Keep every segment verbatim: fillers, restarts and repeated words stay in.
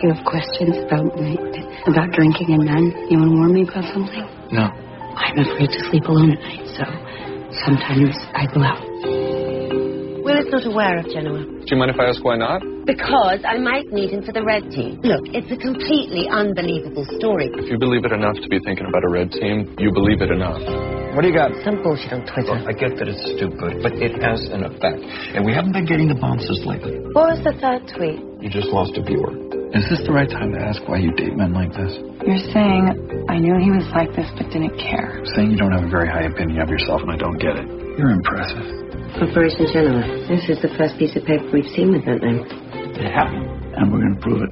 You have questions about me, about drinking and men? You want to warn me about something? No. I'm afraid to sleep alone at night, so sometimes I go out. Will is not aware of Genoa. Do you mind if I ask why not? Because I might need him for the red team. Look, it's a completely unbelievable story. If you believe it enough to be thinking about a red team, you believe it enough. What do you got? Some bullshit on Twitter. Look, I get that it's stupid, but it has an effect. And we haven't been getting the bounces lately. What was the third tweet? You just lost a viewer. Is this the right time to ask why you date men like this? You're saying I knew he was like this but didn't care. Saying you don't have a very high opinion of yourself and I don't get it. You're impressive. Operation Genoa. This is the first piece of paper we've seen with that name. It happened. And we're going to prove it.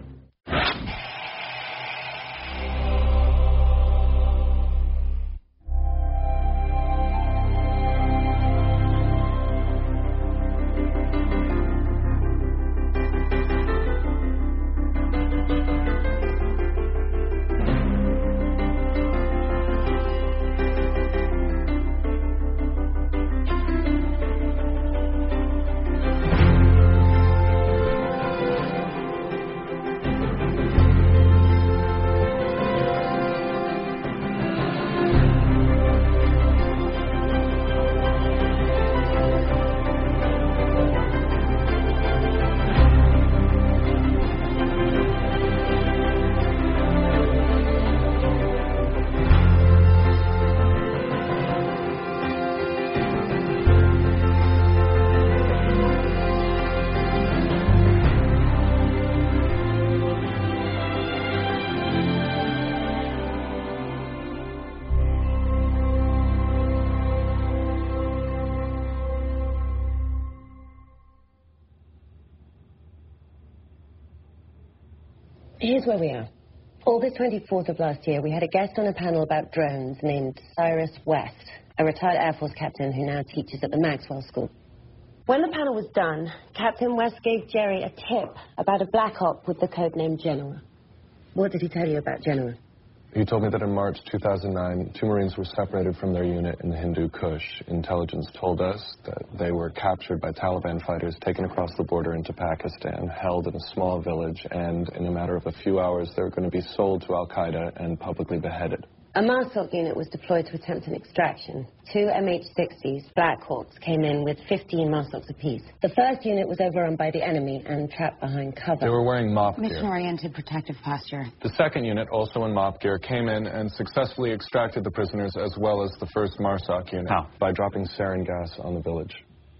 Here's where we are. August twenty-fourth of last year, we had a guest on a panel about drones named Cyrus West, a retired Air Force captain who now teaches at the Maxwell School. When the panel was done, Captain West gave Jerry a tip about a black op with the code name Genoa. What did he tell you about Genoa? He told me that in March two thousand nine, two Marines were separated from their unit in the Hindu Kush. Intelligence told us that they were captured by Taliban fighters, taken across the border into Pakistan, held in a small village, and in a matter of a few hours, they were going to be sold to Al-Qaeda and publicly beheaded. A MARSOC unit was deployed to attempt an extraction. Two M H sixties, Black Hawks, came in with fifteen MARSOCs apiece. The first unit was overrun by the enemy and trapped behind cover. They were wearing MOP gear. Mission-oriented protective posture. The second unit, also in MOP gear, came in and successfully extracted the prisoners as well as the first MARSOC unit. How? By dropping sarin gas on the village.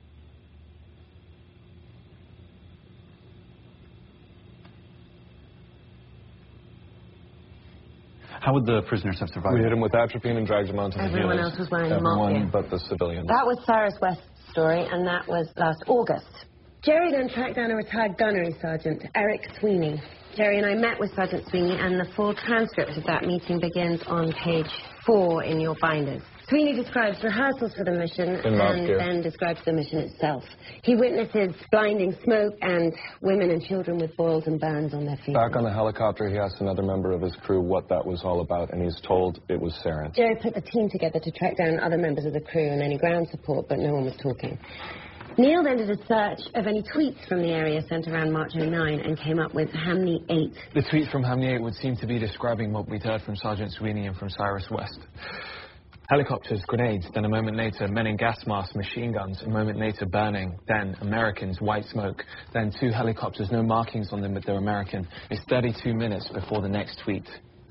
How would the prisoners have survived? We hit them with atropine and dragged them onto the Everyone heels. else was wearing the MOP Everyone gear. but the civilians. That was Cyrus West's story, and that was last August. Jerry then tracked down a retired gunnery sergeant, Eric Sweeney. Jerry and I met with Sergeant Sweeney, and the full transcript of that meeting begins on page four in your binders. Sweeney describes rehearsals for the mission In and gear. then describes the mission itself. He witnesses blinding smoke and women and children with boils and burns on their feet. Back on the helicopter, he asked another member of his crew what that was all about, and he's told it was sarin. Jerry put the team together to track down other members of the crew and any ground support, but no one was talking. Neil then did a search of any tweets from the area sent around March oh nine and came up with Hamney eight. The tweet from Hamney eight would seem to be describing what we'd heard from Sergeant Sweeney and from Cyrus West. Helicopters, grenades, then a moment later, men in gas masks, machine guns, a moment later burning, then Americans, white smoke, then two helicopters, no markings on them, but they're American. It's thirty-two minutes before the next tweet.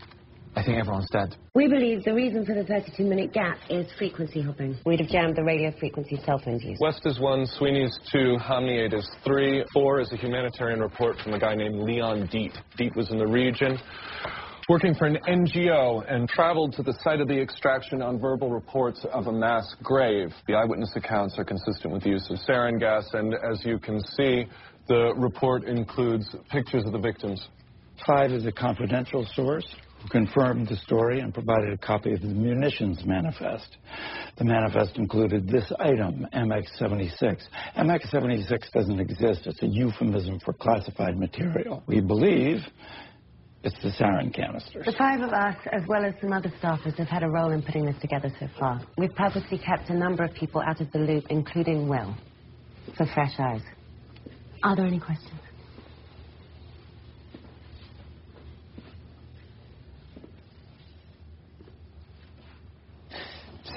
I think everyone's dead. We believe the reason for the thirty-two minute gap is frequency hopping. We'd have jammed the radio frequency cell phones use. West is one, Sweeney's two, Hamney eight is three. Four is a humanitarian report from a guy named Leon Deet. Deet was in the region, working for an N G O, and traveled to the site of the extraction on verbal reports of a mass grave. The eyewitness accounts are consistent with the use of sarin gas, and as you can see, the report includes pictures of the victims. Five is a confidential source who confirmed the story and provided a copy of the munitions manifest. The manifest included this item, M X seventy-six. M X seventy-six doesn't exist. It's a euphemism for classified material. We believe it's the sarin canisters. The five of us, as well as some other staffers, have had a role in putting this together so far. We've purposely kept a number of people out of the loop, including Will, for fresh eyes. Are there any questions?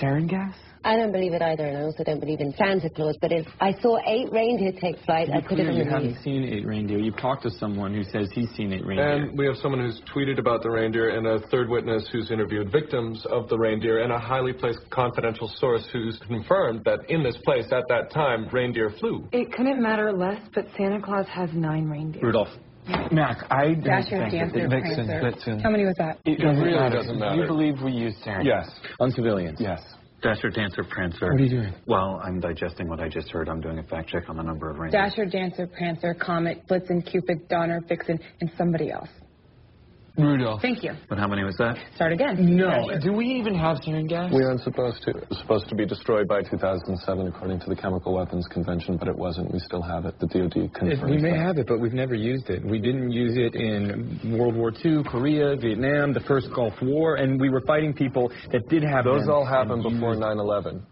sarin gas? I don't believe it either, and I also don't believe in Santa Claus, but if I saw eight reindeer take flight, I could have You been haven't seen eight reindeer. You've talked to someone who says he's seen eight reindeer. And we have someone who's tweeted about the reindeer, and a third witness who's interviewed victims of the reindeer, and a highly placed confidential source who's confirmed that in this place at that time, reindeer flew. It couldn't matter less, but Santa Claus has nine reindeer. Rudolph. Mac, I don't Dasher, think Dancer, that Vixen, Prancer. Blitzen. How many was that? it doesn't really matter. doesn't matter. You believe we use sarin? Yes. On civilians? Yes. Dasher, Dancer, Prancer. What are you doing? Well, I'm digesting what I just heard. I'm doing a fact check on the number of reindeer. Dasher, Dancer, Prancer, Comet, Blitzen, Cupid, Donner, Vixen, and somebody else. Rudolph. Thank you. But how many was that? Start again. No. Dasher. Do we even have sarin gas? We aren't supposed to. It was supposed to be destroyed by two thousand seven, according to the Chemical Weapons Convention, but it wasn't. We still have it. The D O D confirms It, we may that. have it, but we've never used it. We didn't use it in World War Two, Korea, Vietnam, the first Gulf War, and we were fighting people that did have Those them all happened and before used- nine eleven.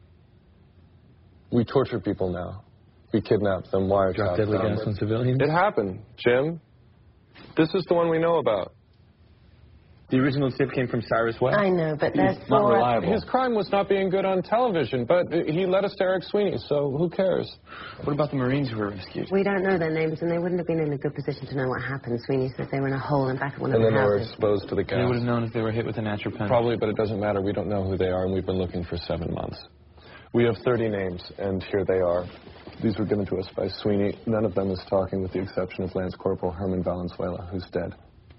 We torture people now. We kidnap them, wiretap Drop deadly them. gas on civilians. It happened, Jim. This is the one we know about. The original tip came from Cyrus West. I know, but there's not four... reliable. His crime was not being good on television, but he led us to Eric Sweeney, so who cares? What about the Marines who were rescued? We don't know their names, and they wouldn't have been in a good position to know what happened. Sweeney said they were in a hole in back of one of And the then they were houses. exposed to the They would gas. have known if they were hit with a natural pen. Probably, but it doesn't matter. We don't know who they are, and we've been looking for seven months. We have thirty names, and here they are. These were given to us by Sweeney. None of them is talking, with the exception of Lance Corporal Herman Valenzuela, who's dead.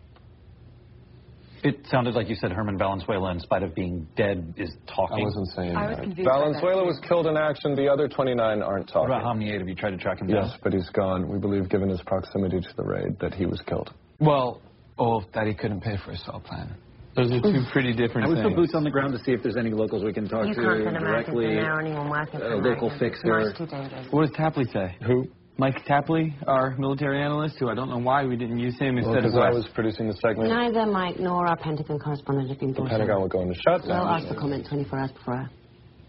It sounded like you said Herman Valenzuela, in spite of being dead, is talking. I wasn't saying I was that. confused by that, Valenzuela too. was killed in action. The other twenty-nine aren't What talking. about how many eight have you tried to track him down? Yes, but he's gone. We believe, given his proximity to the raid, that he was killed. Well, or that he couldn't pay for his salt plan. Those are two pretty different I would things. put boots on the ground to see if there's any locals we can talk You to can't send Americans directly. in there or anyone working for A local Americans. fixer. No, it's too dangerous. What does Tapley say? Who? Mike Tapley, our military analyst, who I don't know why we didn't use him Well, instead of because I West. was producing the segment. Neither Mike nor our Pentagon correspondent have been The brought Pentagon in. will go into They'll shutdown. ask for comment twenty-four hours before air.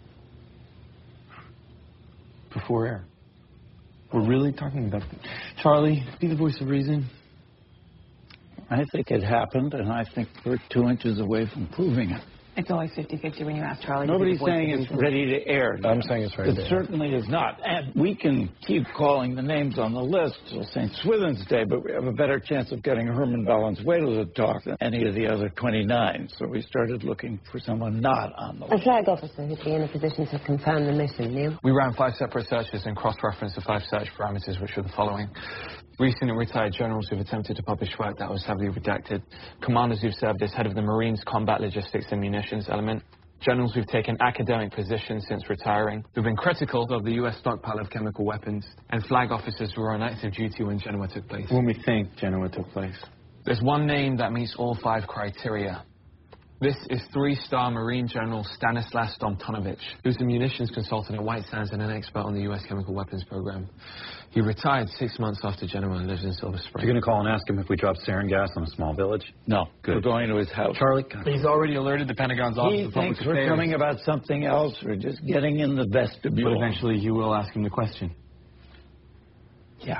Before air. We're really talking about... Charlie, be the voice of reason. I think it happened, and I think we're two inches away from proving it. It's always fifty-fifty when you ask Charlie. to be Nobody's the voice saying of it's reason. ready to air. I'm saying it's ready It to air. certainly is not. And we can keep calling the names on the list till Saint Swithin's Day, but we have a better chance of getting Herman Valenzuela to talk than any of the other twenty-nine. So we started looking for someone not on the A list. flag officer who'd be in a position to confirm the mission, Neil. We ran five separate searches and cross-referenced the five search parameters, which were the following. Recent and retired generals who've attempted to publish work that was heavily redacted. Commanders who've served as head of the Marines Combat Logistics and Munitions Element. Generals who've taken academic positions since retiring, who've been critical of the U S stockpile of chemical weapons. And flag officers who were on active duty when Genoa took place. When we think Genoa took place. There's one name that meets all five criteria. This is three-star Marine General Stanislav Stomtonovich, who's a munitions consultant at White Sands and an expert on the U S chemical weapons program. He retired six months after Genoa and lives in Silver Spring. You're going to call and ask him if we dropped sarin gas on a small village? No, Good. we're going to his house. Public. He's already alerted the Pentagon's Office He of Public thinks we're Affairs. coming about something else. We're just getting in the vestibule. But eventually you will ask him the question. Yeah.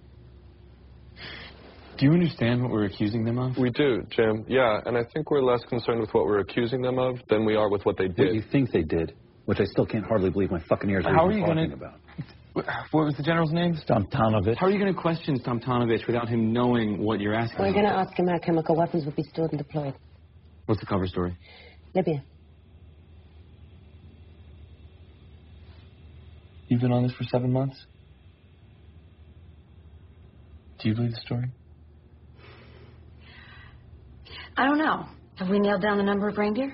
Do you understand what we're accusing them of? We do, Jim. Yeah, and I think we're less concerned with what we're accusing them of than we are with what they What you did. think they did, which I still can't hardly believe my fucking ears are How are even you talking gonna- about. What was the general's name? Stomtonovich. How are you going to question Stomtonovich without him knowing what you're asking We're him? going to ask him how chemical weapons would be stored and deployed. What's the cover story? Libya. You've been on this for seven months? Do you believe the story? I don't know. Have we nailed down the number of reindeer?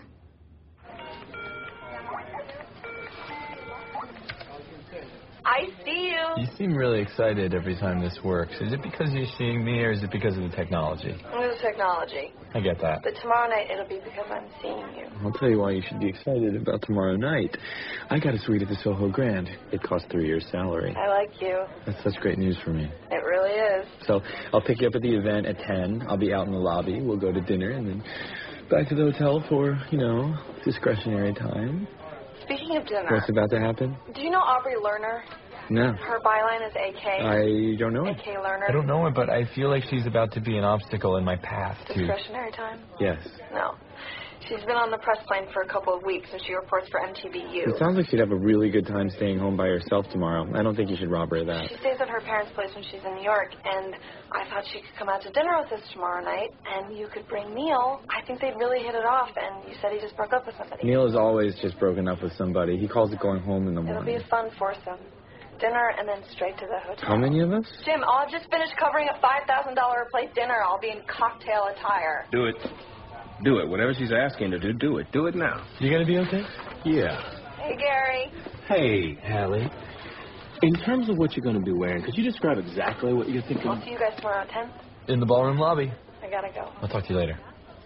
I see you. You seem really excited every time this works. Is it because you're seeing me, or is it because of the technology? It was technology. I get that. But tomorrow night it'll be because I'm seeing you. I'll tell you why you should be excited about tomorrow night. I got a suite at the Soho Grand. It cost three years' salary. I like you. That's such great news for me. It really is. So I'll pick you up at the event at ten. I'll be out in the lobby. We'll go to dinner and then back to the hotel for, you know, discretionary time. Speaking of dinner, What's about to happen? do you know Aubrey Lerner? No. Her byline is A K. I don't know A it. K Lerner. I don't know it, but I feel like she's about to be an obstacle in my path to... Discretionary time? Yes. No. She's been on the press plane for a couple of weeks, and she reports for M T B U. It sounds like she'd have a really good time staying home by herself tomorrow. I don't think you should rob her of that. She stays at her parents' place when she's in New York, and I thought she could come out to dinner with us tomorrow night, and you could bring Neil. I think they'd really hit it off, and you said he just broke up with somebody. Neil is always just broken up with somebody. He calls it going home in the morning. It'll be a fun foursome. Dinner and then straight to the hotel. How many of us? Jim, I'll just finish covering a five thousand dollars a plate dinner. I'll be in cocktail attire. Do it. Do it. Whatever she's asking to do, do it. Do it now. You gonna be okay? Yeah. Hey, Gary. Hey, Hallie. In terms of what you're going to be wearing, could you describe exactly what you're thinking? I'll see you guys tomorrow at ten. In the ballroom lobby. I gotta go. I'll talk to you later.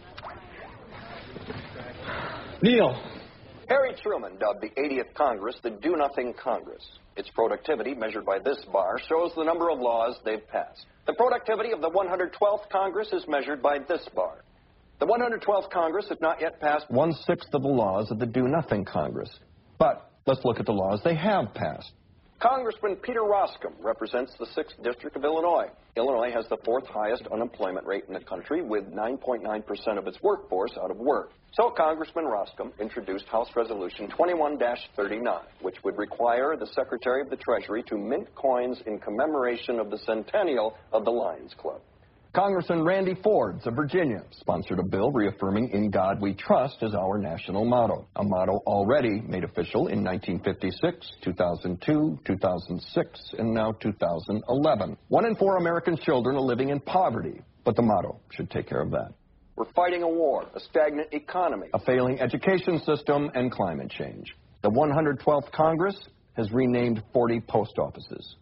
Neil. Harry Truman dubbed the eightieth Congress the Do-Nothing Congress. Its productivity, measured by this bar, shows the number of laws they've passed. The productivity of the one hundred twelfth Congress is measured by this bar. The one hundred twelfth Congress has not yet passed one-sixth of the laws of the Do-Nothing Congress. But let's look at the laws they have passed. Congressman Peter Roskam represents the sixth District of Illinois. Illinois has the fourth highest unemployment rate in the country, with nine point nine percent of its workforce out of work. So Congressman Roskam introduced House Resolution twenty-one dash thirty-nine, which would require the Secretary of the Treasury to mint coins in commemoration of the centennial of the Lions Club. Congressman Randy Forbes of Virginia sponsored a bill reaffirming "In God We Trust" as our national motto, a motto already made official in nineteen fifty-six, two thousand two, two thousand six, and now two thousand eleven. One in four American children are living in poverty, but the motto should take care of that. We're fighting a war, a stagnant economy, a failing education system, and climate change. The one hundred twelfth Congress has renamed forty post offices.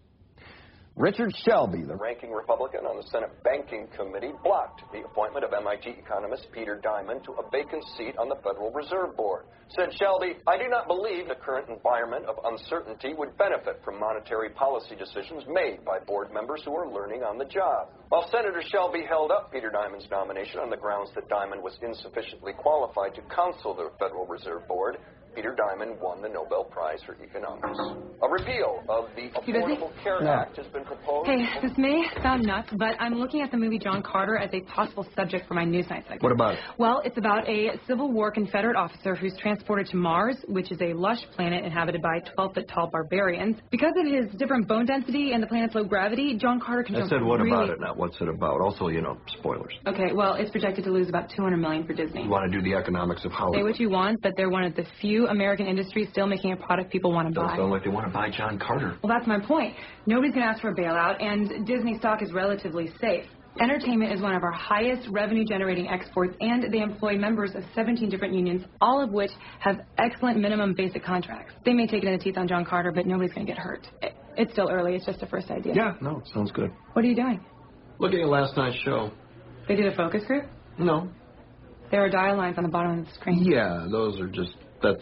Richard Shelby, the ranking Republican on the Senate Banking Committee, blocked the appointment of M I T economist Peter Diamond to a vacant seat on the Federal Reserve Board. Said Shelby, "I do not believe the current environment of uncertainty would benefit from monetary policy decisions made by board members who are learning on the job." While Senator Shelby held up Peter Diamond's nomination on the grounds that Diamond was insufficiently qualified to counsel the Federal Reserve Board, Peter Diamond won the Nobel Prize for Economics. A repeal of the Affordable Care No. Act has been proposed. Hey, this may sound nuts, but I'm looking at the movie John Carter as a possible subject for my Newsnight segment. What about it? Well, it's about a Civil War Confederate officer who's transported to Mars, which is a lush planet inhabited by twelve-foot-tall barbarians. Because of his different bone density and the planet's low gravity, John Carter can I jump said, what really... about it, not what's it about? Also, you know, spoilers. Okay, well, it's projected to lose about two hundred million dollars for Disney. You want to do the economics of Hollywood. Say what you want, but they're one of the few American industries still making a product people want to Doesn't buy. sound like they want to buy John Carter. Well, that's my point. Nobody's going to ask for a bailout, and Disney stock is relatively safe. Entertainment is one of our highest revenue-generating exports, and they employ members of seventeen different unions, all of which have excellent minimum basic contracts. They may take it in the teeth on John Carter, but nobody's going to get hurt. It, it's still early. It's just a first idea. Yeah, no, it sounds good. What are you doing? Looking at last night's show. They did a focus group? No. There are dial lines on the bottom of the screen. Yeah, those are just, that's...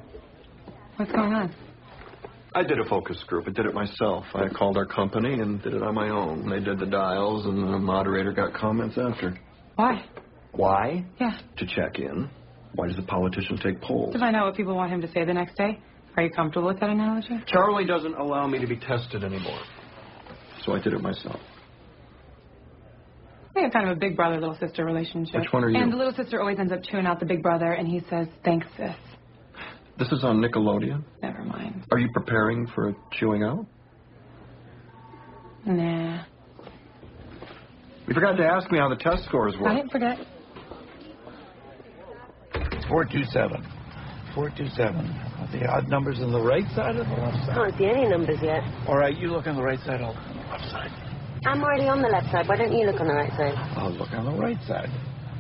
What's going on? I did a focus group. I did it myself. I called our company and did it on my own. They did the dials, and the moderator got comments after. Why? Why? Yeah. To check in. Why does the politician take polls? To find out what people want him to say the next day. Are you comfortable with that analogy? Charlie doesn't allow me to be tested anymore. So I did it myself. We have kind of a big brother, little sister relationship. Which one are you? And the little sister always ends up chewing out the big brother, and he says, "Thanks, sis." This is on Nickelodeon? Never mind. Are you preparing for a chewing out? Nah. You forgot to ask me how the test scores were. I didn't forget. four two seven. four two seven. Are the odd numbers on the right side or the left side? Can't see any numbers yet. All right, you look on the right side, I'll look on the left side. I'm already on the left side. Why don't you look on the right side? I'll look on the right side.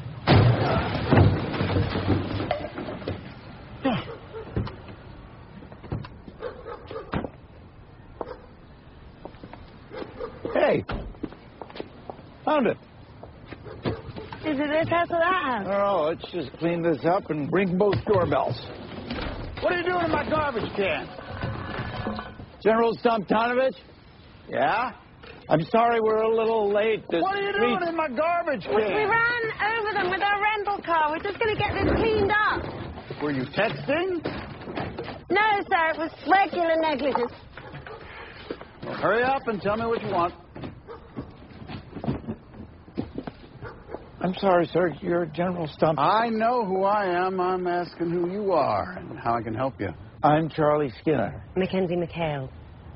Hey, found it. Is it this house or that house? Oh, let's just clean this up and ring both doorbells. What are you doing in my garbage can? General Stomtanovich? Yeah? I'm sorry we're a little late. The What are you streets- doing in my garbage can? We, we ran over them with our rental car. We're just going to get this cleaned up. Were you texting? No, sir. It was regular negligence. Well, hurry up and tell me what you want. I I'm sorry, sir. You're General Stump. I know who I am. I'm asking who you are and how I can help you. I'm Charlie Skinner. Mackenzie McHale.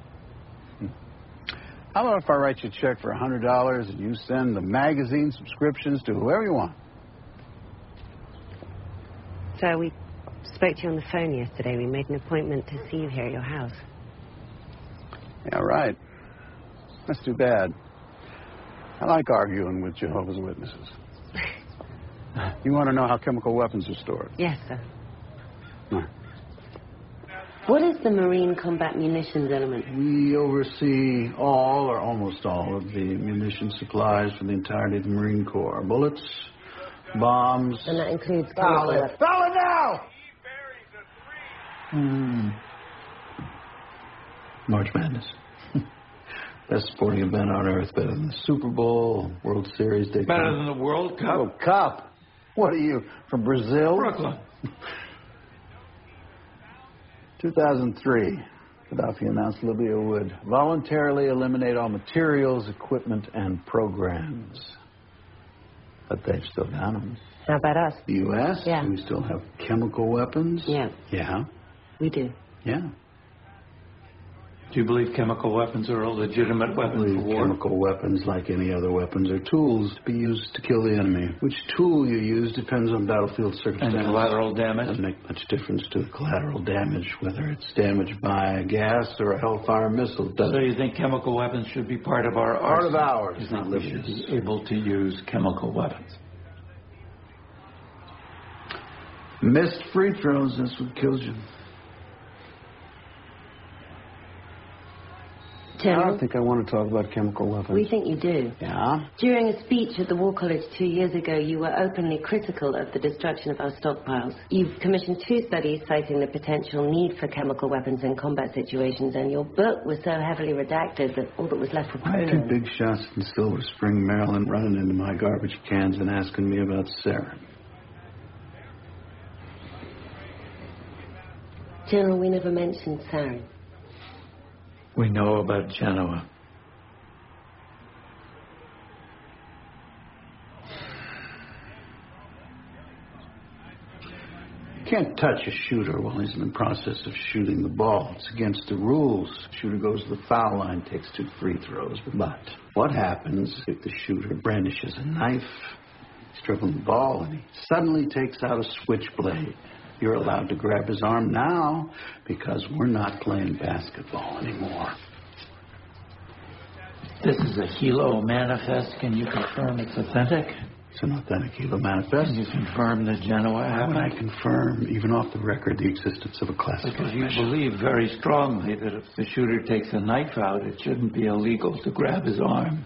How about if I write you a check for one hundred dollars and you send the magazine subscriptions to whoever you want? So we spoke to you on the phone yesterday. We made an appointment to see you here at your house. Yeah, right. That's too bad. I like arguing with Jehovah's Witnesses. You want to know how chemical weapons are stored? Yes, sir. No. What is the Marine Combat Munitions element? We oversee all or almost all of the munition supplies for the entirety of the Marine Corps. Bullets, bombs. And that includes Foul chemical it. weapons. Foul it now! Hmm. March Madness. Best sporting event on earth. Better than the Super Bowl, World Series. Daytona. Better than the World Cup. World Cup? What are you, from Brazil? Brooklyn. two thousand three, Gaddafi announced Libya would voluntarily eliminate all materials, equipment, and programs. But they've still got them. How about us? The U S? Yeah. We still have chemical weapons? Yeah. Yeah? We do. Yeah. Do you believe chemical weapons are a legitimate weapon I believe for war? chemical weapons, like any other weapons, are tools to be used to kill the enemy. Which tool you use depends on battlefield circumstances. And collateral damage? Doesn't make much difference to the collateral damage, whether it's damaged by a gas or a Hellfire missile. Does So you think chemical weapons should be part of our Part of arsenal? ours, You not think we should Libya's. be able to use chemical weapons? Missed free throws, that's what kills you. I General, don't think I want to talk about chemical weapons. we think you do. Yeah? During a speech at the War College two years ago, you were openly critical of the destruction of our stockpiles. You've commissioned two studies citing the potential need for chemical weapons in combat situations, and your book was so heavily redacted that all that was left was I had two Poland. big shots in Silver Spring, Maryland, running into my garbage cans and asking me about sarin. General, we never mentioned sarin. We know about Genoa. You can't touch a shooter while he's in the process of shooting the ball. It's against the rules. Shooter goes to the foul line, takes two free throws. But what happens if the shooter brandishes a knife, he's dribbling the ball, and he suddenly takes out a switchblade? You're allowed to grab his arm now because we're not playing basketball anymore. This is a Hilo manifest. Can you confirm it's authentic? It's an authentic Hilo manifest. Can you confirm that Genoa How would happened? I confirm, even off the record, the existence of a classified Because you mission? believe very strongly that if the shooter takes a knife out, it shouldn't be illegal to grab his arm.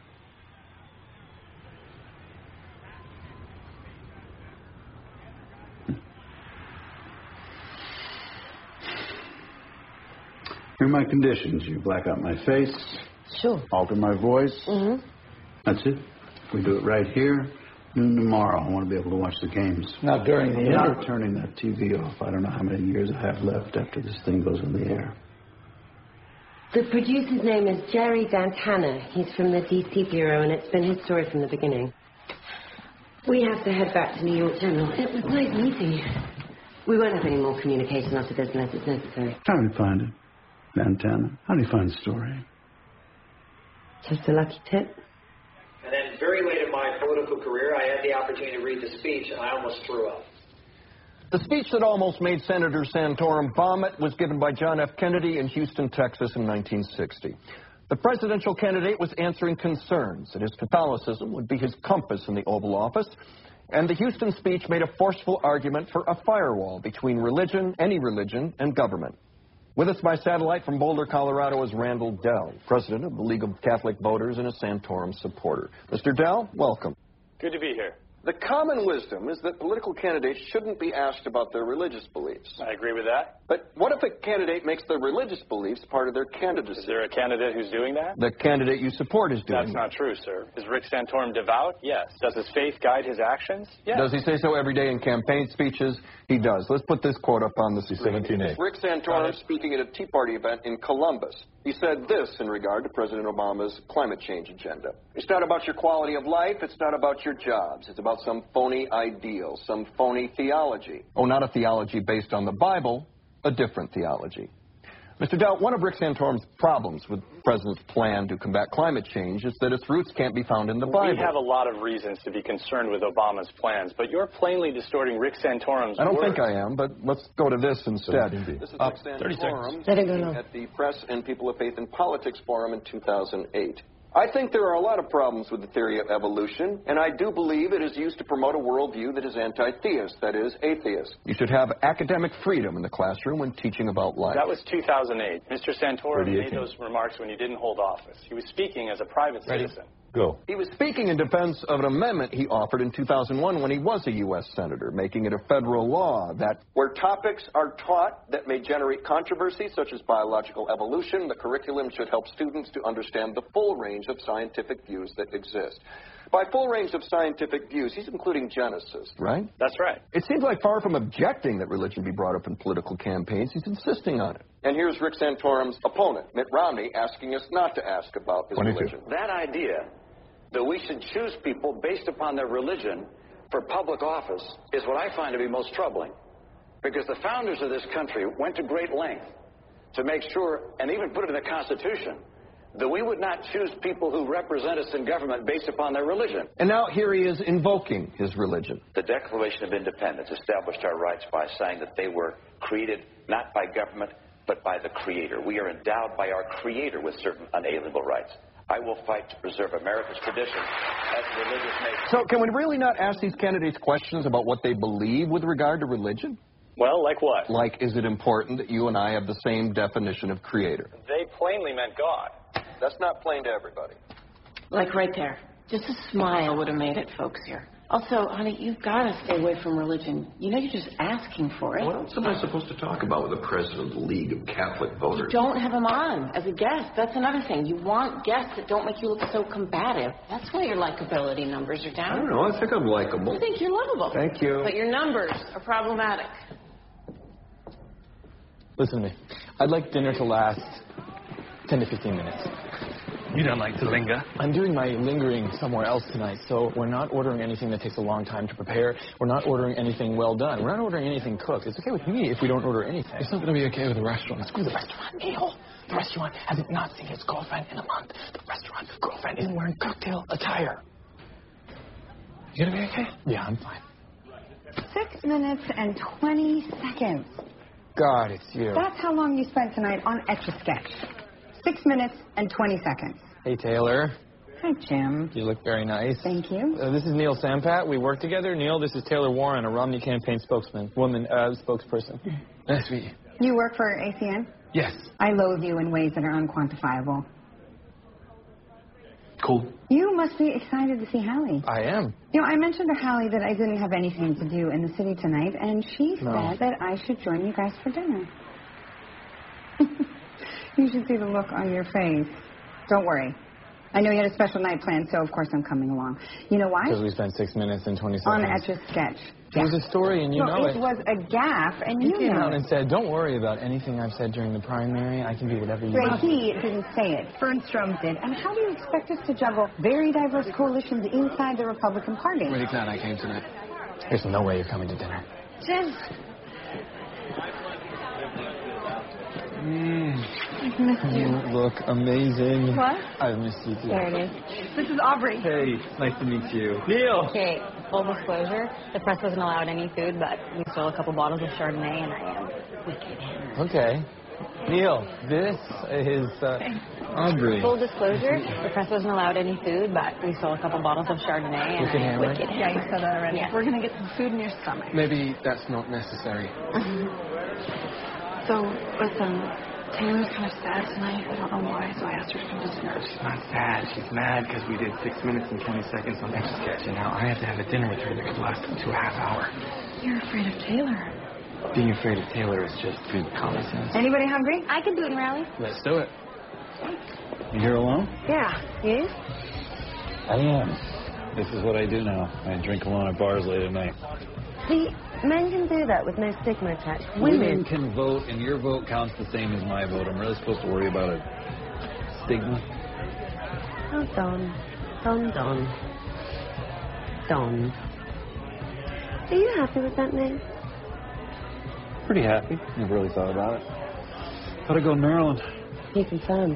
Here are my conditions. You black out my face, Sure. alter my voice. Mm-hmm. That's it. We do it right here, noon tomorrow. I want to be able to watch the games. Not during the I'm inter- not turning that T V off. I don't know how many years I have left after this thing goes in the air. The producer's name is Jerry Dantana. He's from the D C Bureau, and it's been his story from the beginning. We have to head back to New York, General. It was nice meeting you. We won't have any more communication after this unless it's necessary. How do you find it, Dantana? How do you find the story? Just a lucky tip. And then very late in my political career, I had the opportunity to read the speech, and I almost threw up. The speech that almost made Senator Santorum vomit was given by John F. Kennedy in Houston, Texas in nineteen sixty. The presidential candidate was answering concerns that his Catholicism would be his compass in the Oval Office, and the Houston speech made a forceful argument for a firewall between religion, any religion, and government. With us by satellite from Boulder, Colorado is Randall Dell, president of the League of Catholic Voters and a Santorum supporter. Mister Dell, welcome. Good to be here. The common wisdom is that political candidates shouldn't be asked about their religious beliefs. I agree with that. But what if a candidate makes their religious beliefs part of their candidacy? Is there a candidate who's doing that? The candidate you support is doing That's not true, sir. Is Rick Santorum devout? Yes. Does his faith guide his actions? Yes. Does he say so every day in campaign speeches? He does. Let's put this quote up on the screen. seventeen A. Rick Santorum speaking at a Tea Party event in Columbus. He said this in regard to President Obama's climate change agenda. It's not about your quality of life. It's not about your jobs. It's about some phony ideal, some phony theology. Oh, not a theology based on the Bible, a different theology. Mister Dowd, one of Rick Santorum's problems with the President's plan to combat climate change is that its roots can't be found in the Bible. We have a lot of reasons to be concerned with Obama's plans, but you're plainly distorting Rick Santorum's I don't words. think I am, but let's go to this instead. This is Uh, Rick thirty Santorum seconds. at the Press and People of Faith in Politics Forum in two thousand eight. I think there are a lot of problems with the theory of evolution, and I do believe it is used to promote a worldview that is anti-theist, that is, atheist. You should have academic freedom in the classroom when teaching about life. That was two thousand eight. Mister Santorum thirty made eighteen. those remarks when he didn't hold office. He was speaking as a private citizen. Go. He was speaking in defense of an amendment he offered in two thousand one when he was a U S senator, making it a federal law that where topics are taught that may generate controversy, such as biological evolution, the curriculum should help students to understand the full range of scientific views that exist. By full range of scientific views, he's including Genesis, right? That's right. It seems like far from objecting that religion be brought up in political campaigns, he's insisting on it. And here's Rick Santorum's opponent, Mitt Romney, asking us not to ask about his religion. That idea that we should choose people based upon their religion for public office is what I find to be most troubling. Because the founders of this country went to great length to make sure, and even put it in the Constitution, that we would not choose people who represent us in government based upon their religion. And now here he is invoking his religion. The Declaration of Independence established our rights by saying that they were created not by government, but by the Creator. We are endowed by our Creator with certain unalienable rights. I will fight to preserve America's tradition as a religious nation. So can we really not ask these candidates questions about what they believe with regard to religion? Well, like what? Like, is it important that you and I have the same definition of creator? They plainly meant God. That's not plain to everybody. Like right there. Just a smile would have made it, folks here. Also, honey, you've got to stay away from religion. You know you're just asking for it. What else am I supposed to talk about with the president of the League of Catholic Voters? Don't have him on as a guest. That's another thing. You want guests that don't make you look so combative. That's why your likability numbers are down. I don't know. I think I'm likable. I think you're lovable. Thank you. But your numbers are problematic. Listen to me. I'd like dinner to last ten to fifteen minutes. You don't like to linger? I'm doing my lingering somewhere else tonight, so we're not ordering anything that takes a long time to prepare. We're not ordering anything well done. We're not ordering anything cooked. It's okay with me if we don't order anything. It's not going to be okay with the restaurant. Screw the restaurant, Neil. The restaurant hasn't not seen his girlfriend in a month. The restaurant's girlfriend isn't wearing cocktail attire. You going to be okay? Yeah, I'm fine. Six minutes and twenty seconds. God, it's you. That's how long you spent tonight on Etch-a-Sketch. Six minutes and twenty seconds. Hey, Taylor. Hi, Jim. You look very nice. Thank you. Uh, this is Neil Sampat. We work together. Neil, this is Taylor Warren, a Romney campaign spokesman, woman, uh, spokesperson. Nice to meet you. You work for A C N? Yes. I loathe you in ways that are unquantifiable. Cool. You must be excited to see Hallie. I am. You know, I mentioned to Hallie that I didn't have anything to do in the city tonight, and she said No. that I should join you guys for dinner. You should see the look on your face. Don't worry. I know you had a special night planned, so of course I'm coming along. You know why? Because we spent six minutes and twenty On seconds. Etch-a-Sketch. It was a story, and you no, know it. it. was a gaffe, and you, You came know out it. and said, don't worry about anything I've said during the primary. I can do whatever you Ray, want. he didn't say it. Fernstrom did. And how do you expect us to juggle very diverse coalitions inside the Republican Party? Really glad I came tonight. There's no way you're coming to dinner. Jim. Mm. I've missed you. You look amazing. What? I've missed you too. There it is. This is Aubrey. Hey, nice to meet you. Neil! Okay, full disclosure, the press wasn't allowed any food, but we stole a couple bottles of Chardonnay, and I am wicked hammered. Okay. Neil, this is uh, Aubrey. Full disclosure, the press wasn't allowed any food, but we stole a couple bottles of Chardonnay, and Wicked I am hammered? wicked Yeah, you hammered. said that already. Yeah. We're going to get some food in your stomach. Maybe that's not necessary. So, listen, Taylor's kind of sad tonight. I don't know why, so I asked her to come to dinner. She's not sad. She's mad because we did six minutes and twenty seconds on Etch-a-Sketch, and now I have to have a dinner with her that could last up to a half hour. You're afraid of Taylor. Being afraid of Taylor is just good common sense. Anybody hungry? I can do it in rally. Let's do it. You here alone? Yeah, you? I am. This is what I do now. I drink alone at bars late at night. See, men can do that with no stigma attached. Women can vote, and your vote counts the same as my vote. I'm really supposed to worry about a stigma? Oh, Don. Don, Don. Don. Are you happy with that name? Pretty happy. Never really thought about it. Thought I'd go to Maryland. You confirmed.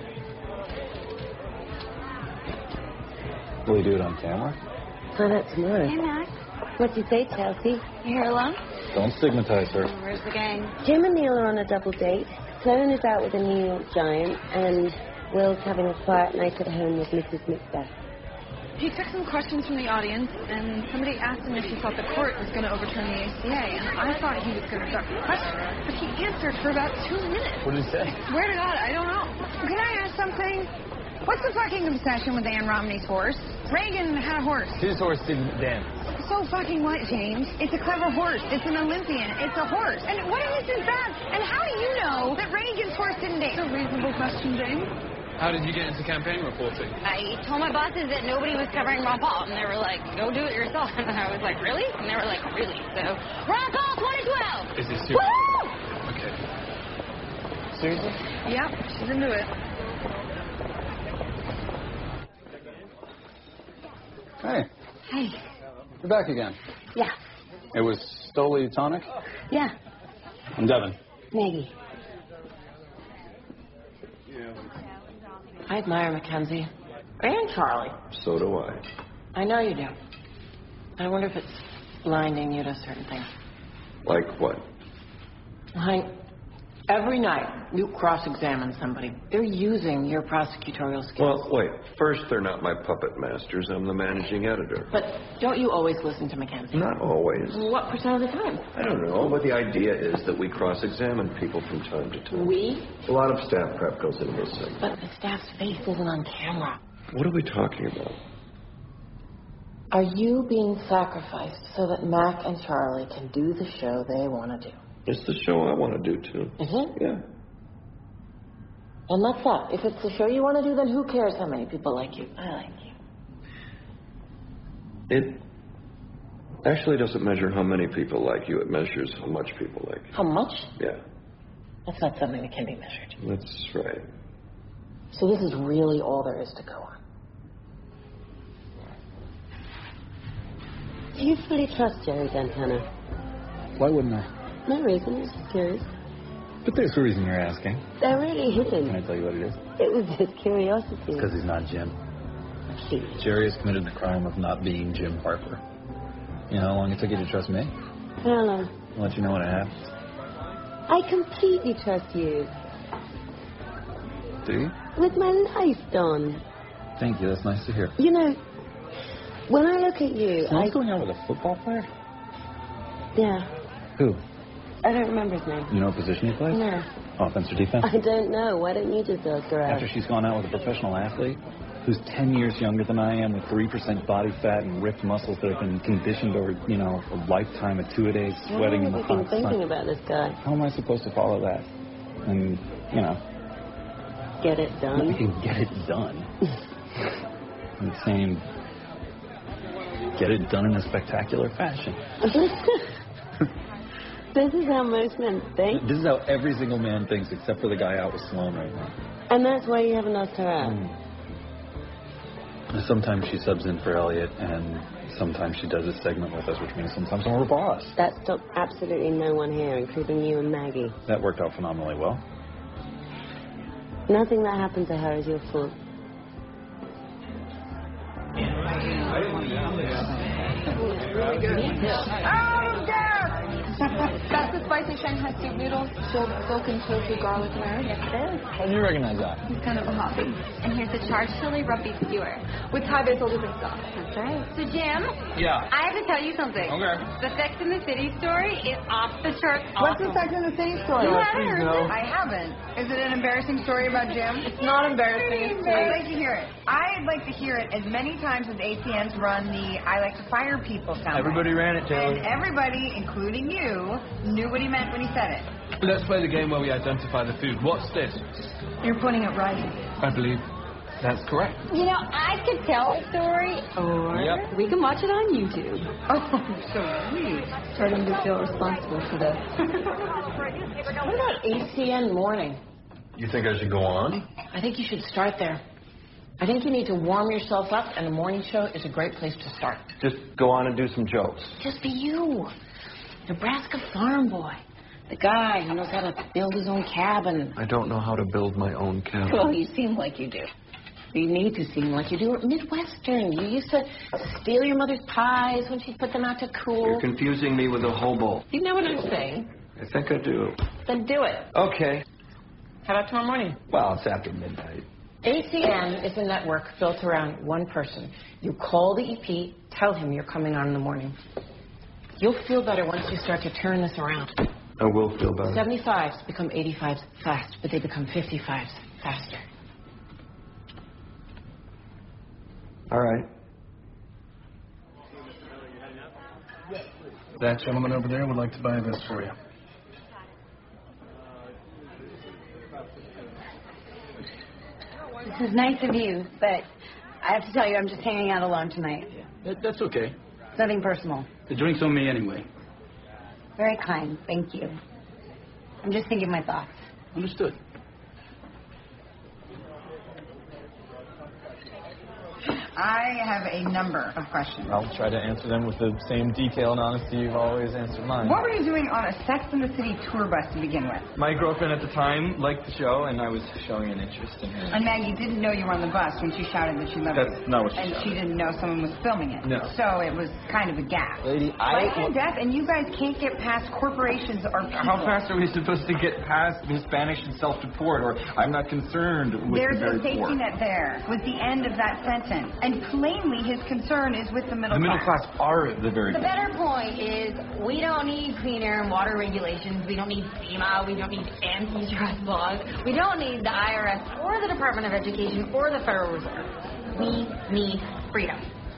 Will you do it on camera? Find out tomorrow. Hey, Max. What'd you say, Chelsea? You here alone? Don't stigmatize her. Where's the gang? Jim and Neil are on a double date. Sloan is out with a New York giant, and Will's having a quiet night at home with Missus Macbeth. He took some questions from the audience, and somebody asked him if he thought the court was going to overturn the A C A, and I thought he was going to duck the question, but he answered for about two minutes. What did he say? Swear to God, I don't know. Can I ask something? What's the fucking obsession with Ann Romney's horse? Reagan had a horse. His horse didn't dance. So fucking what, James? It's a clever horse. It's an Olympian. It's a horse. And what is this that? And how do you know that Reagan's horse didn't dance? It's a reasonable question, James. How did you get into campaign reporting? I told my bosses that nobody was covering Ron Paul, and they were like, go do it yourself. And I was like, really? And they were like, really? So, Ron Paul twenty twelve! Is this serious? Woo! Okay. Seriously? Yep, she's into it. Hey, Hey. you're back again. Yeah. It was Stoli Tonic? Yeah. I'm Devin. Maggie. I admire Mackenzie. And Charlie. So do I. I know you do. I wonder if it's blinding you to certain things. Like what? Like, every night you cross-examine somebody. They're using your prosecutorial skills. Well, wait. First, they're not my puppet masters. I'm the managing editor. But don't you always listen to Mackenzie? Not always. What percent of the time? I don't know, but the idea is that we cross-examine people from time to time. We? A lot of staff prep goes into this thing. But the staff's face isn't on camera. What are we talking about? Are you being sacrificed so that Mac and Charlie can do the show they want to do? It's the show I want to do, too. Is it? Yeah. And that's that. If it's the show you want to do, then who cares how many people like you? I like you. It actually doesn't measure how many people like you. It measures how much people like you. How much? Yeah, That's not something that can be measured. that's right. So this is really all there is to go on. Do you fully trust Jerry Dantana? Why wouldn't I? No reason, I'm just curious. But there's a reason you're asking. There really Can I isn't. tell you what it is? It was just curiosity. Because he's not Jim. Please. Jerry has committed the crime of not being Jim Harper. You know how long it took you to trust me? How long? I'll let you know when it happens. I completely trust you. Do you? With my life, Don. Thank you. That's nice to hear. You know, when I look at you, Someone's I... going out with a football player? Yeah. Who? I don't remember his name. You know what position he plays? No. Offense or defense? I don't know. Why don't you just ask her out? After she's gone out with a professional athlete who's ten years younger than I am with three percent body fat and ripped muscles that have been conditioned over, you know, a lifetime of two-a-days sweating in the How long have you hot been thinking sun. about this guy? How am I supposed to follow that? And, you know, Get it done? you can get it done. In the same, get it done in a spectacular fashion. This is how most men think. This is how every single man thinks, except for the guy out with Sloan right now. And that's why you haven't asked her out. Mm. Sometimes she subs in for Elliot, and sometimes she does a segment with us, which means sometimes I'm her boss. That stopped absolutely no one here, including you and Maggie. That worked out phenomenally well. Nothing that happened to her is your fault. Oh, death! That's the spicy Shanghai soup noodles, silken tofu garlic marinade. Yes, it is. How do you recognize that? It's kind of a hobby. And here's the charged chili rub beef skewer with Thai basil dipping sauce. That's right. So, Jim, Yeah. I have to tell you something. Okay. The Sex and the City story is off the charts. What's the awesome. Sex and the City story? You haven't heard it? I haven't. Is it an embarrassing story about Jim? It's not embarrassing. It's I'd sweet. like to hear it. I'd like to hear it as many times as A T N's run the I like to fire people sound. Everybody ran it, Taylor. And everybody, including you, knew what he meant when he said it. Let's play the game where we identify the food. What's this? You're putting it right. I believe that's correct. You know, I could tell a story, or Yep. we can watch it on YouTube. Oh, so sweet. Starting to feel responsible for this. What about A T N Morning? You think I should go on? I think you should start there. I think you need to warm yourself up, and the morning show is a great place to start. Just go on and do some jokes. Just be you. Nebraska farm boy. The guy who knows how to build his own cabin. I don't know how to build my own cabin. Well, you seem like you do. You need to seem like you do. Midwestern. You used to steal your mother's pies when she'd put them out to cool. You're confusing me with a hobo. You know what I'm saying? I think I do. Then do it. Okay. How about tomorrow morning? Well, it's after midnight. A C N is a network built around one person. You call the E P, tell him you're coming on in the morning. You'll feel better once you start to turn this around. I will feel better. seventy-fives become eighty-fives fast, but they become fifty-fives faster. All right. That gentleman over there would like to buy this for you. This is nice of you, but I have to tell you, I'm just hanging out alone tonight. That, that's okay. It's nothing personal. The drink's on me anyway. Very kind, thank you. I'm just thinking my thoughts. Understood. I have a number of questions. I'll try to answer them with the same detail and honesty you've always answered mine. What were you doing on a Sex and the City tour bus to begin with? My girlfriend at the time liked the show, and I was showing an interest in her. And Maggie didn't know you were on the bus when she shouted that she loved you. That's not what she And shouted. she didn't know someone was filming it. No. So it was kind of a gap. Lady, I... Life and death, and you guys can't get past corporations or people. How fast are we supposed to get past Hispanics and self-deport, or I'm not concerned with There's the very a safety poor? net there, was the end of that sentence. And plainly his concern is with the middle The middle class. class are the very The poor. better point is we don't need clean air and water regulations. We don't need FEMA. We don't need antitrust laws. We don't need the I R S or the Department of Education or the Federal Reserve. We need freedom.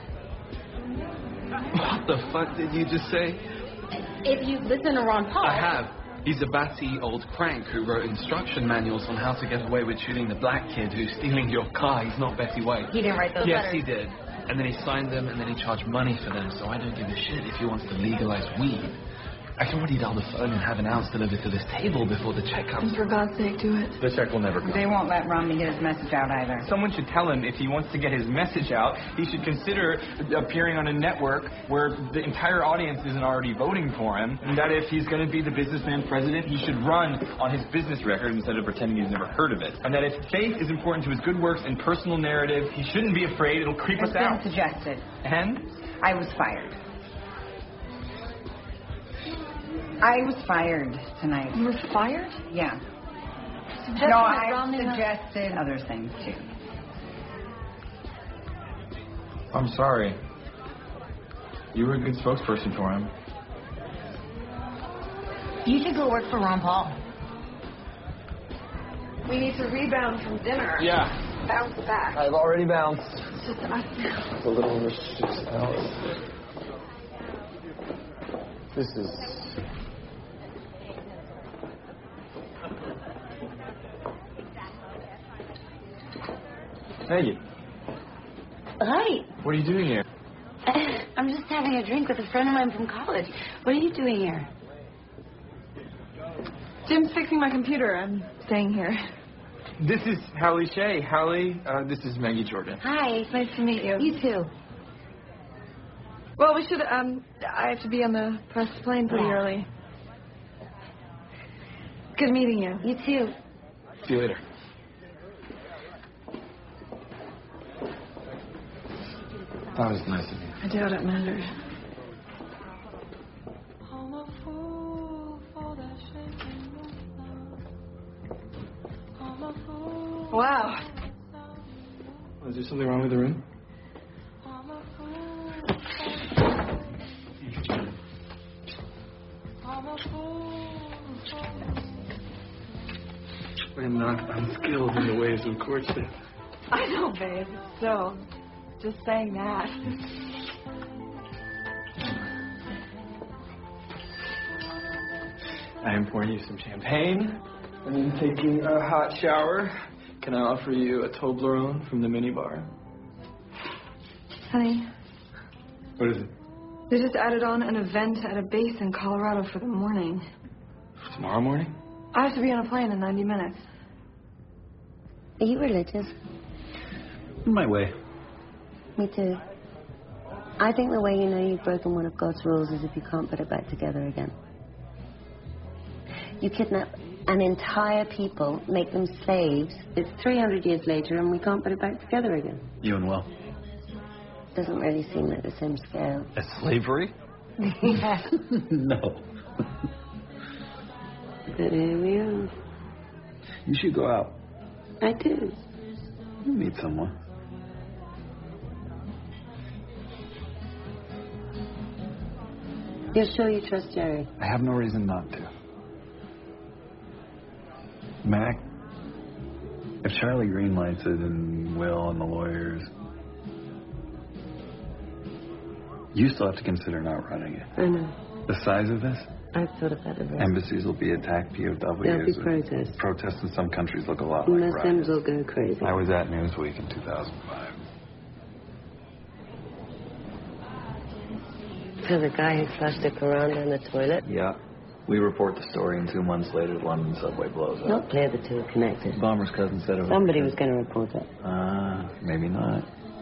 What the fuck did you just say? If you listen to Ron Paul... I have. He's a batty old crank who wrote instruction manuals on how to get away with shooting the black kid who's stealing your car. He's not Betty White. He didn't write those yes, letters. Yes, he did. And then he signed them, and then he charged money for them, so I don't give a shit if he wants to legalize weed. I can already dial the phone and have an ounce delivered to this table before the check comes. And for God's sake, do it. The check will never come. They won't let Romney get his message out either. Someone should tell him if he wants to get his message out, he should consider appearing on a network where the entire audience isn't already voting for him, and that if he's going to be the businessman president, he should run on his business record instead of pretending he's never heard of it. And that if faith is important to his good works and personal narrative, he shouldn't be afraid. It'll creep It's us out. been suggested. And? I was fired. I was fired tonight. You were fired? Yeah. Suggested no, that I Romney not- suggested other things too. I'm sorry. You were a good spokesperson for him. You should go work for Ron Paul. We need to rebound from dinner. Yeah. Bounce back. I've already bounced. It's just us now. It's a little over six hours. This is... Maggie, Hi. what are you doing here? I'm just having a drink with a friend of mine from college. What are you doing here? Jim's fixing my computer. I'm staying here. This is Hallie Shea. Hallie, uh, this is Maggie Jordan. Hi. Nice to meet you. You too. Well, we should, um, I have to be on the press plane pretty Yeah. early. Good meeting you. You too. See you later. That was nice of you. I doubt it mattered. Wow. Is there something wrong with the room? I'm not unskilled in the ways of courtship. I know, babe. So, just saying that. I am pouring you some champagne and then taking a hot shower. Can I offer you a Toblerone from the minibar? Honey, What is it? they just added on an event at a base in Colorado for the morning. Tomorrow morning? I have to be on a plane in ninety minutes. Are you religious? In my way. Me too. I think the way you know you've broken one of God's rules is if you can't put it back together again. You kidnap an entire people, make them slaves. It's three hundred years later and we can't put it back together again. You and Will. Doesn't really seem like the same scale. As slavery? Yeah. No. But here we are. You should go out. I do. You meet someone. You're sure you trust Jerry? I have no reason not to. Mac, if Charlie greenlights it and Will and the lawyers, you still have to consider not running it. I know. The size of this? I've thought about it. Embassies will be attacked, P O Ws. There'll be protests. Protests in some countries look a lot like Muslims riots. will go crazy. I was at Newsweek in two thousand five. So the guy who flushed the Quran down the toilet? Yeah. We report the story, and two months later, the London subway blows up. Not clear the two are connected. Bomber's cousin said it was... Somebody was going to report it. Ah, uh, maybe not.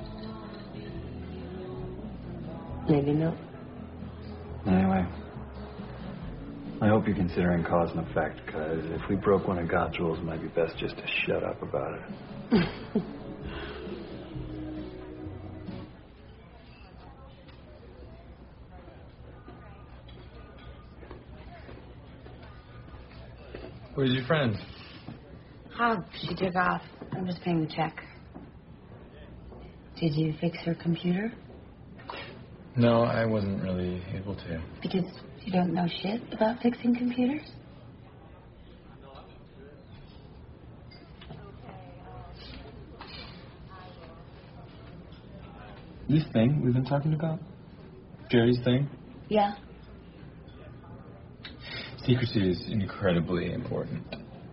Maybe not. Anyway, I hope you're considering cause and effect, because if we broke one of God's rules, it might be best just to shut up about it. Where's your friend? Oh, she took off. I'm just paying the check. Did you fix her computer? No, I wasn't really able to. Because you don't know shit about fixing computers? This thing we've been talking about? Jerry's thing? Yeah. Secrecy is incredibly important.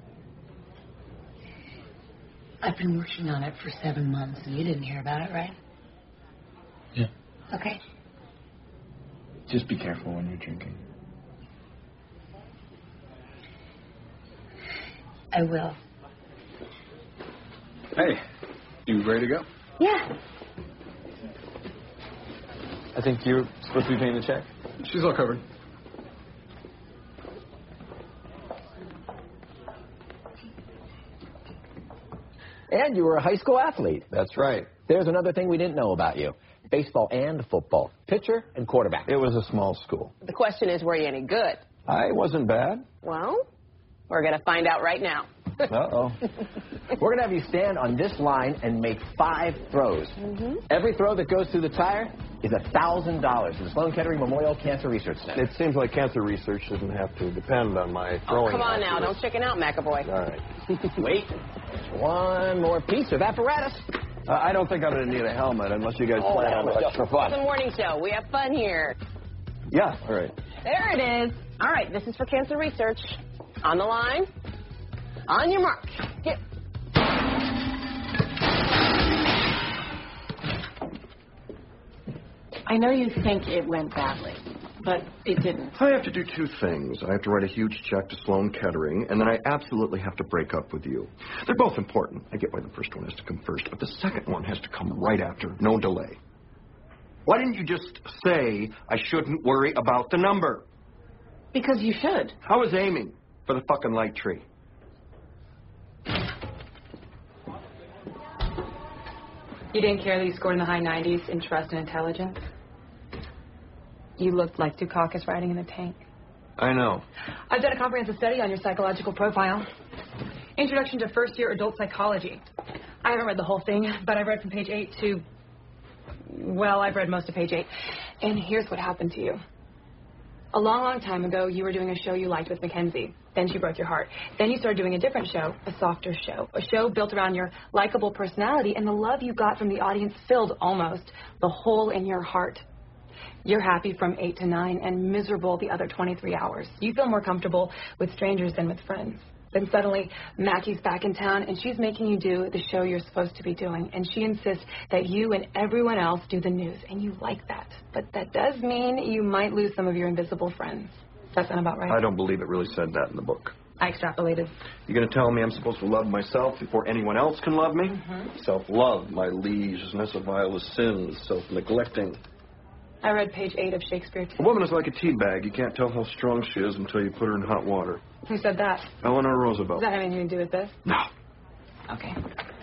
I've been working on it for seven months, and you didn't hear about it, right? Yeah. Okay. Just be careful when you're drinking. I will. Hey, you ready to go? Yeah. I think you're supposed to be paying the check. She's all covered. And you were a high school athlete. That's right. There's another thing we didn't know about you. Baseball and football. Pitcher and quarterback. It was a small school. The question is, were you any good? I wasn't bad. Well, we're going to find out right now. Uh-oh. We're going to have you stand on this line and make five throws. Mm-hmm. Every throw that goes through the tire is one thousand dollars to the Sloan Kettering Memorial Cancer Research Center. It seems like cancer research doesn't have to depend on my throwing. Oh, come on now. accuracy. Don't chicken out, McAvoy. All right. Wait. There's one more piece of apparatus. Uh, I don't think I'm going to need a helmet unless you guys Oh, plan that on was it. just for fun. It's a morning show. We have fun here. Yeah, all right. There it is. All right, this is for cancer research. On the line. On your mark. Get. I know you think it went badly, but it didn't. I have to do two things. I have to write a huge check to Sloan Kettering, and then I absolutely have to break up with you. They're both important. I get why the first one has to come first, but the second one has to come right after, no delay. Why didn't you just say I shouldn't worry about the number? Because you should. I was aiming for the fucking light tree. You didn't care that you scored in the high nineties in trust and intelligence? You looked like Dukakis riding in a tank. I know. I've done a comprehensive study on your psychological profile. Introduction to first-year adult psychology. I haven't read the whole thing, but I've read from page eight to... Well, I've read most of page eight. And here's what happened to you. A long, long time ago, you were doing a show you liked with Mackenzie. Then she broke your heart. Then you started doing a different show, a softer show. A show built around your likable personality, and the love you got from the audience filled almost the hole in your heart. You're happy from eight to nine and miserable the other twenty-three hours. You feel more comfortable with strangers than with friends. Then suddenly, Mackie's back in town, and she's making you do the show you're supposed to be doing. And she insists that you and everyone else do the news, and you like that. But that does mean you might lose some of your invisible friends. Does that sound about right? I don't believe it really said that in the book. I extrapolated. You're going to tell me I'm supposed to love myself before anyone else can love me? Mm-hmm. Self-love, my liege, is less a vilest sin, self-neglecting. I read page eight of Shakespeare, too. A woman is like a tea bag. You can't tell how strong she is until you put her in hot water. Who said that? Eleanor Does Roosevelt. that have anything to do with this? No. Okay.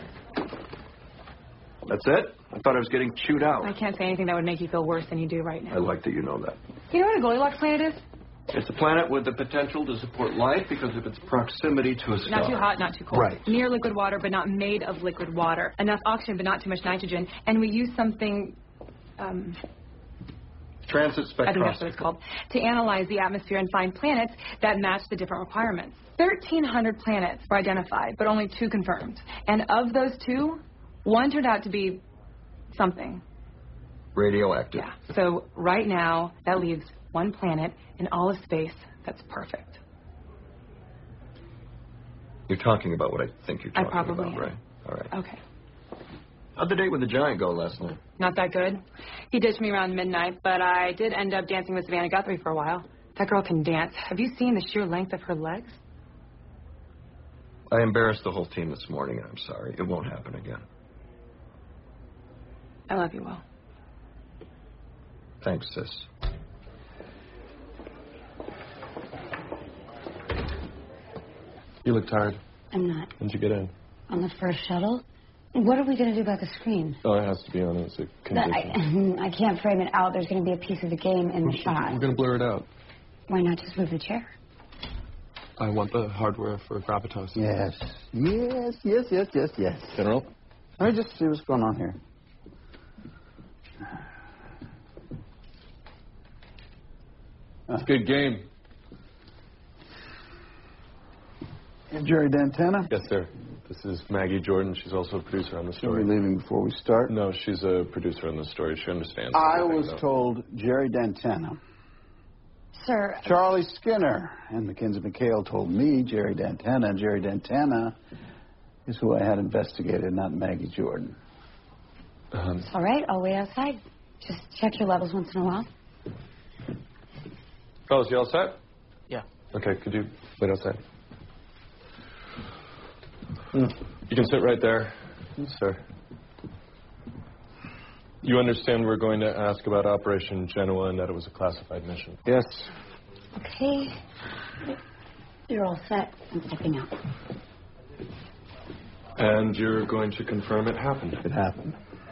That's it? I thought I was getting chewed out. I can't say anything that would make you feel worse than you do right now. I like that you know that. You know what a Goldilocks planet is? It's a planet with the potential to support life because of its proximity to a star. Not too hot, not too cold. Right. Near liquid water, but not made of liquid water. Enough oxygen, but not too much nitrogen. And we use something, um... transit spectroscopy. I think that's what it's called. To analyze the atmosphere and find planets that match the different requirements. thirteen hundred planets were identified, but only two confirmed. And of those two, one turned out to be something. Radioactive. Yeah. So right now, that leaves one planet in all of space that's perfect. You're talking about what I think you're I talking probably about, am. right? All right. Okay. How'd the date with the giant go last night? Not that good. He ditched me around midnight, but I did end up dancing with Savannah Guthrie for a while. That girl can dance. Have you seen the sheer length of her legs? I embarrassed the whole team this morning, and I'm sorry. It won't happen again. I love you, Will. Thanks, sis. You look tired. I'm not. When'd you get in? On the first shuttle? What are we going to do about the screen? Oh, it has to be on as a condition. I, I can't frame it out. There's going to be a piece of the game in the shot. We're going to blur it out. Why not just move the chair? I want the hardware for gravitas. Yes. Yes, yes, yes, yes, yes. General? Let me just see what's going on here. It's a good game. And Jerry Dantana? Yes, sir. This is Maggie Jordan. She's also a producer on the story. Are we leaving before we start? No, she's a producer on the story. She understands. I was though. told Jerry Dantana. Sir. Charlie Skinner and Mackenzie McHale told me Jerry Dantana. Jerry Dantana is who I had investigated, not Maggie Jordan. Um, All right, I'll wait outside. Just check your levels once in a while. Fellas, you all set? Yeah. Okay, could you wait outside? Mm. You can sit right there. Yes, sir. You understand we're going to ask about Operation Genoa and that it was a classified mission? Yes. Okay. You're all set. I'm stepping out. And you're going to confirm it happened? It happened.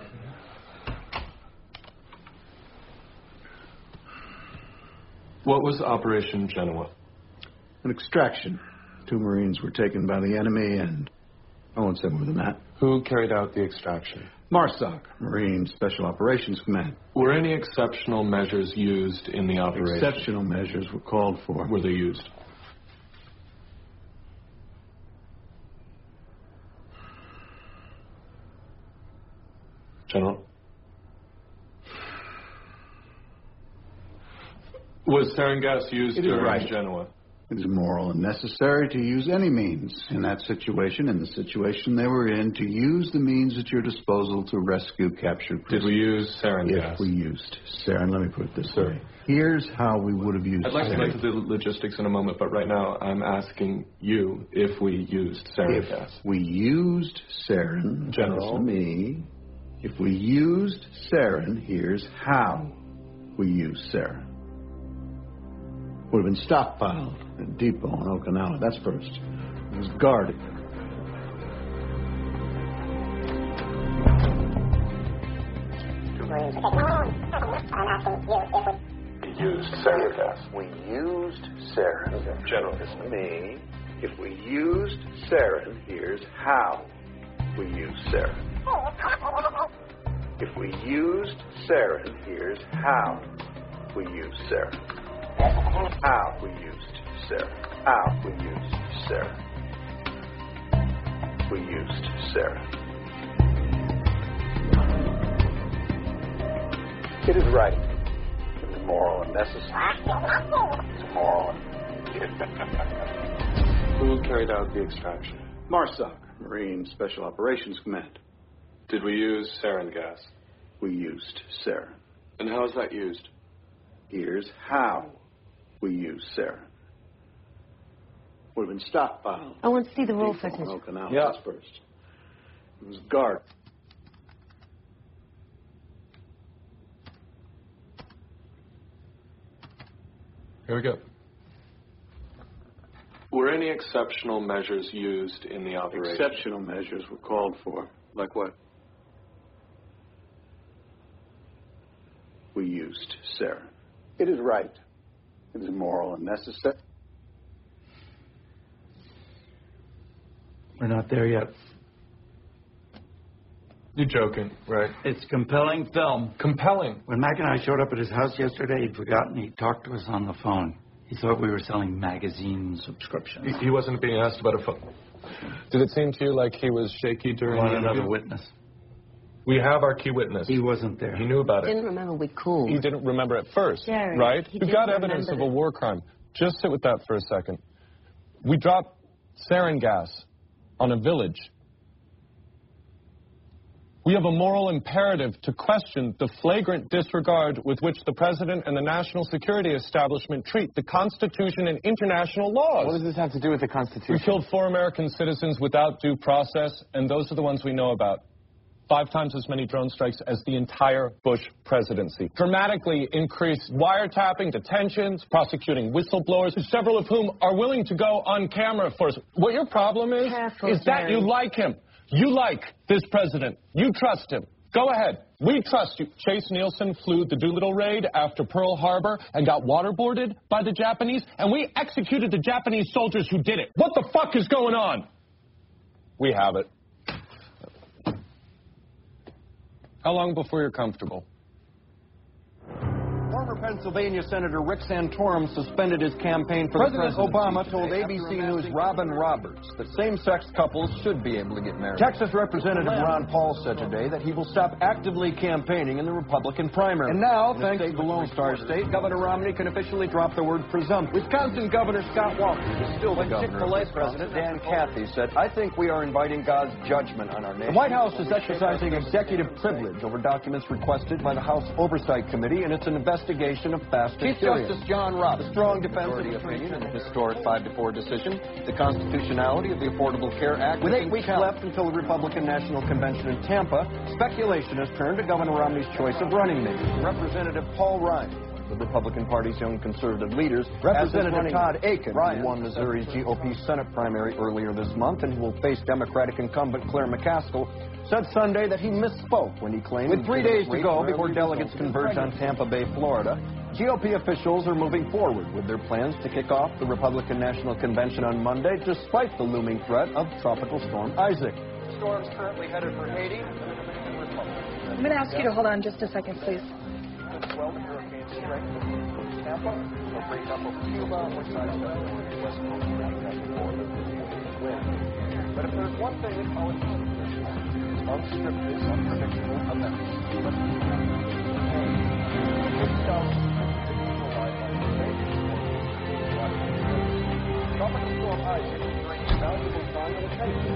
What was Operation Genoa? An extraction. Two Marines were taken by the enemy, and I won't say more than that. Who carried out the extraction? MARSOC, Marine Special Operations Command. Were any exceptional measures used in the operation? Exceptional measures were called for. Were they used? General? Was sarin gas used It is during right. Genoa? It is moral and necessary to use any means in that situation, in the situation they were in, to use the means at your disposal to rescue captured prisoners. Did we use sarin if gas? we used sarin, let me put it this way. Here's how we would have used I'd like sarin. to get to the logistics in a moment, but right now I'm asking you if we used sarin if gas. we used sarin, General. listen to me. If we used sarin, here's how we used sarin. Would have been stockpiled at a depot in Okinawa. That's first. It was guarded. We used sarin gas. We used sarin. General. Listen to me. If we used sarin, here's how we used sarin. If we used sarin, here's how we used sarin. How we used sarin. How we used sarin. We used sarin. It is right. It's moral and necessary. It's moral and... Who carried out the extraction? MARSOC, Marine Special Operations Command. Did we use sarin gas? We used sarin. And how is that used? Here's how we use sarin. would have been stockpiled. I want to see the roll Before footage. Okinawa Yeah. was first. It was guard. Here we go. Were any exceptional measures used in the operation? Exceptional measures were called for. Like what? We used, Sarah. It is right. It is moral and necessary. We're not there yet. You're joking, right? It's compelling film. Compelling. When Mac and I showed up at his house yesterday, he'd forgotten he talked to us on the phone. He thought we were selling magazine subscriptions. He, he wasn't being asked about a phone. Did it seem to you like he was shaky during Want the another interview? witness? We have our key witness. He wasn't there. He knew about it. Didn't remember we called. He didn't remember at first, Jerry, right? he We've got didn't evidence of remember a that. war crime. Just sit with that for a second. We dropped sarin gas on a village. We have a moral imperative to question the flagrant disregard with which the President and the national security establishment treat the Constitution and international laws. What does this have to do with the Constitution? We killed four American citizens without due process, and those are the ones we know about. Five times as many drone strikes as the entire Bush presidency. Dramatically increased wiretapping, detentions, prosecuting whistleblowers, several of whom are willing to go on camera for us. What your problem is, Careful, is that Jerry. you like him. You like this president. You trust him. Go ahead. We trust you. Chase Nielsen flew the Doolittle raid after Pearl Harbor and got waterboarded by the Japanese, and we executed the Japanese soldiers who did it. What the fuck is going on? We have it. How long before you're comfortable? Former Pennsylvania Senator Rick Santorum suspended his campaign for President the presidency. Obama told today A B C after News' amassing- Robin Roberts that same-sex couples should be able to get married. Texas Representative Ron Paul said today that he will stop actively campaigning in the Republican primary. And now, in thanks a state of the Lone Star State, Governor Romney can officially drop the word presumptive. Wisconsin Governor Scott Walker is still the When governor. Chick-fil-A of Wisconsin, Dan Cathy said, "I think we are inviting God's judgment on our nation." The White House is exercising executive privilege over documents requested by the House Oversight Committee in its investigation of fast and Chief furious. Justice John Roberts, A strong defense defense of of opinion in the historic five to four decision, the constitutionality of the Affordable Care Act. With has eight been weeks challenged. left until the Republican National Convention in Tampa, speculation has turned to Governor Romney's choice of running mate, Representative Paul Ryan. The Republican Party's young conservative leaders, Representative Todd Aiken, Ryan. who won Missouri's G O P Senate primary earlier this month and who will face Democratic incumbent Claire McCaskill, said Sunday that he misspoke when he claimed... With three days to go before delegates converge on Tampa Bay, Florida, G O P officials are moving forward with their plans to kick off the Republican National Convention on Monday, despite the looming threat of Tropical Storm Isaac. The storm's currently headed for Haiti and the Dominican Republic. I'm going to ask you to hold on just a second, please. Well, the hurricane strength from Tampa will break up over Cuba or sidestep the west coast of the wind. But if there's one thing that politicians is unscripted, unpredictable events. But Tropical Storm Isaac is bringing valuable time and attention.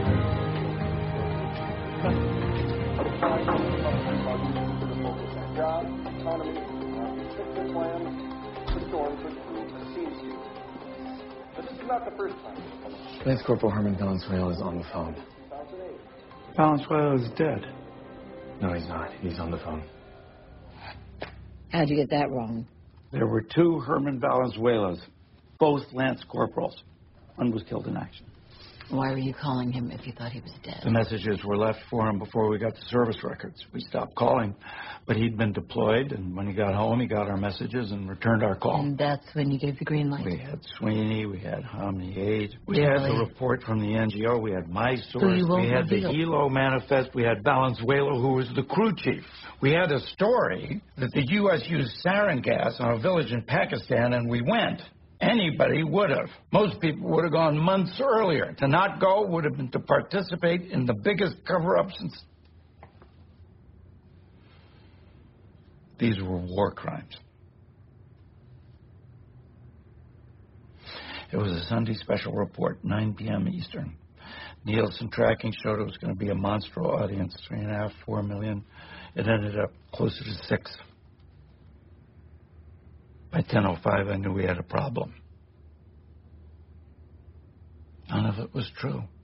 Jobs, economy, consistent plans, the storm could prove a scene stealer. But this is not the first time. Lance Corporal Herman Valenzuela is on the phone. Valenzuela is dead. No, he's not. He's on the phone. How'd you get that wrong? There were two Herman Valenzuelas, both Lance Corporals. One was killed in action. Why were you calling him if you thought he was dead? The messages were left for him before we got the service records. We stopped calling, but he'd been deployed, and when he got home, he got our messages and returned our call. And that's when you gave the green light? We had Sweeney, we had Hominy Aid, we Really? had the report from the N G O, we had my Who source, you won't we had the reveal. Hilo manifest, we had Valenzuela, who was the crew chief. We had a story that the U S used sarin gas on a village in Pakistan, and we went. Anybody would have. Most people would have gone months earlier. To not go would have been to participate in the biggest cover-up since... These were war crimes. It was a Sunday special report, nine p.m. Eastern. Nielsen tracking showed it was going to be a monster audience, three and a half, four million. It ended up closer to six. By ten oh five, I knew we had a problem. of it was true.